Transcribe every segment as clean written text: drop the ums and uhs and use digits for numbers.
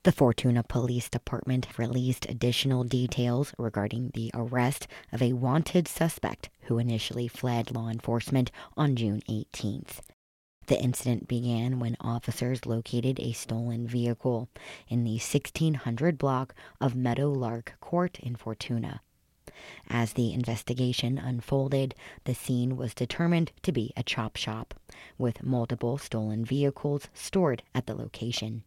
The Fortuna Police Department released additional details regarding the arrest of a wanted suspect who initially fled law enforcement on June 18th. The incident began when officers located a stolen vehicle in the 1600 block of Meadowlark Court in Fortuna. As the investigation unfolded, the scene was determined to be a chop shop, with multiple stolen vehicles stored at the location.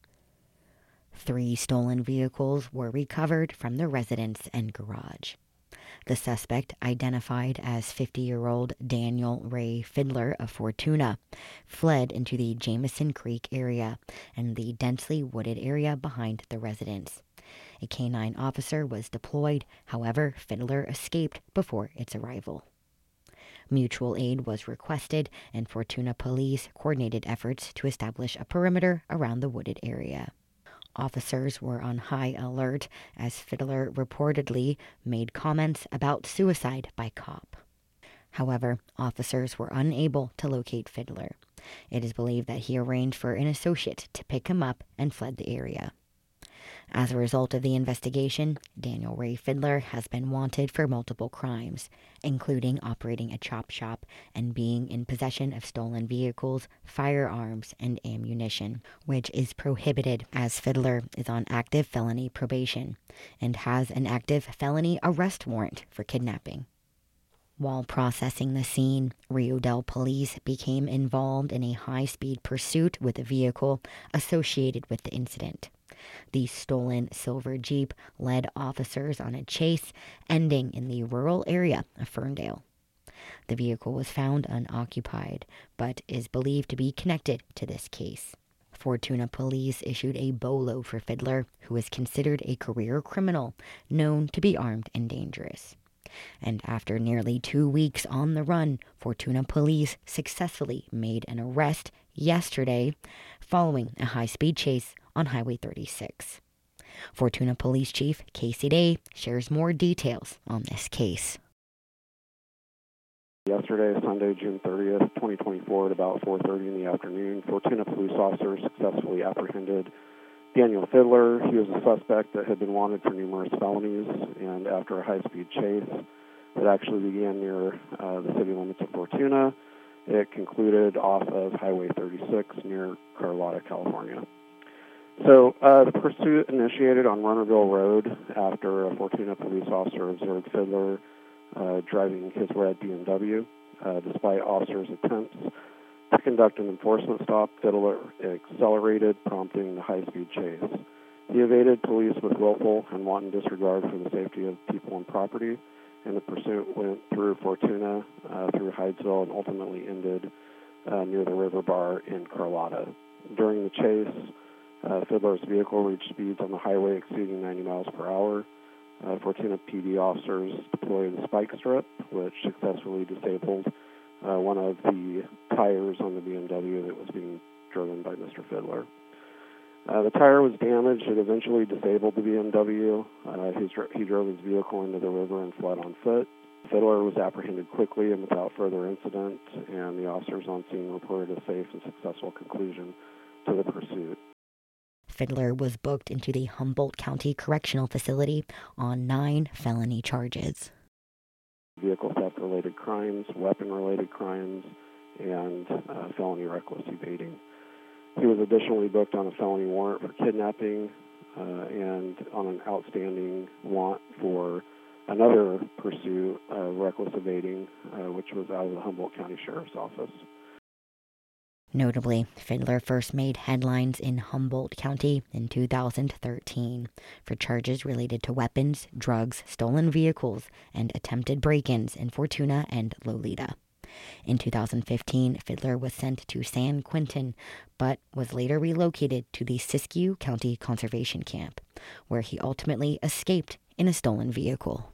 3 stolen vehicles were recovered from the residence and garage. The suspect, identified as 50-year-old Daniel Ray Fiddler of Fortuna, fled into the Jameson Creek area and the densely wooded area behind the residence. A canine officer was deployed, however, Fiddler escaped before its arrival. Mutual aid was requested, and Fortuna police coordinated efforts to establish a perimeter around the wooded area. Officers were on high alert as Fiddler reportedly made comments about suicide by cop. However, officers were unable to locate Fiddler. It is believed that he arranged for an associate to pick him up and fled the area. As a result of the investigation, Daniel Ray Fiddler has been wanted for multiple crimes, including operating a chop shop and being in possession of stolen vehicles, firearms, and ammunition, which is prohibited as Fiddler is on active felony probation and has an active felony arrest warrant for kidnapping. While processing the scene, Rio Dell police became involved in a high-speed pursuit with a vehicle associated with the incident. The stolen silver Jeep led officers on a chase, ending in the rural area of Ferndale. The vehicle was found unoccupied, but is believed to be connected to this case. Fortuna police issued a BOLO for Fiddler, who is considered a career criminal, known to be armed and dangerous. And after nearly 2 weeks on the run, Fortuna police successfully made an arrest yesterday following a high-speed chase on Highway 36. Fortuna Police Chief Casey Day shares more details on this case. Yesterday, Sunday, June 30th, 2024, at about 4:30 in the afternoon, Fortuna police officers successfully apprehended Daniel Fiddler. He was a suspect that had been wanted for numerous felonies, and after a high-speed chase that actually began near the city limits of Fortuna, it concluded off of Highway 36 near Carlotta, California. So the pursuit initiated on Runnerville Road after a Fortuna police officer observed Fiddler driving his red BMW. Despite officers' attempts to conduct an enforcement stop, Fiddler accelerated, prompting the high-speed chase. He evaded police with willful and wanton disregard for the safety of people and property, and the pursuit went through Fortuna, through Hydesville, and ultimately ended near the river bar in Carlotta. During the chase, Fiddler's vehicle reached speeds on the highway exceeding 90 miles per hour. Fortuna PD officers deployed a spike strip, which successfully disabled one of the tires on the BMW that was being driven by Mr. Fiddler. The tire was damaged. It eventually disabled the BMW. He drove his vehicle into the river and fled on foot. Fiddler was apprehended quickly and without further incident, and the officers on scene reported a safe and successful conclusion to the pursuit. Fiddler was booked into the Humboldt County Correctional Facility on 9 felony charges. Vehicle theft-related crimes, weapon-related crimes, and felony reckless evading. He was additionally booked on a felony warrant for kidnapping and on an outstanding warrant for another pursuit, reckless evading, which was out of the Humboldt County Sheriff's Office. Notably, Fiddler first made headlines in Humboldt County in 2013 for charges related to weapons, drugs, stolen vehicles, and attempted break-ins in Fortuna and Lolita. In 2015, Fiddler was sent to San Quentin, but was later relocated to the Siskiyou County Conservation Camp, where he ultimately escaped in a stolen vehicle.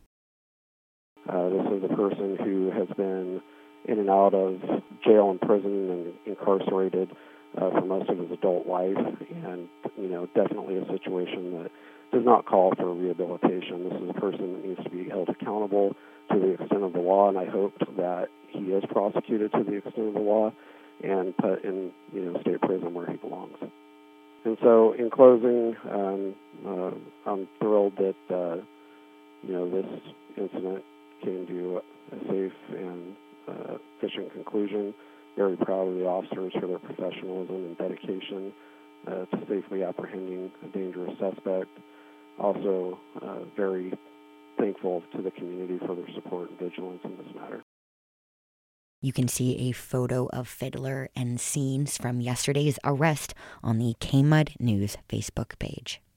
This is a person who has been in and out of jail and prison and incarcerated for most of his adult life, and definitely a situation that does not call for rehabilitation. This is a person that needs to be held accountable to the extent of the law, and I hope that he is prosecuted to the extent of the law and put in state prison where he belongs. And so, in closing, I'm thrilled that this incident came to a safe and efficient conclusion. Very proud of the officers for their professionalism and dedication to safely apprehending a dangerous suspect. Also, very thankful to the community for their support and vigilance in this matter. You can see a photo of Fiddler and scenes from yesterday's arrest on the KMUD News Facebook page.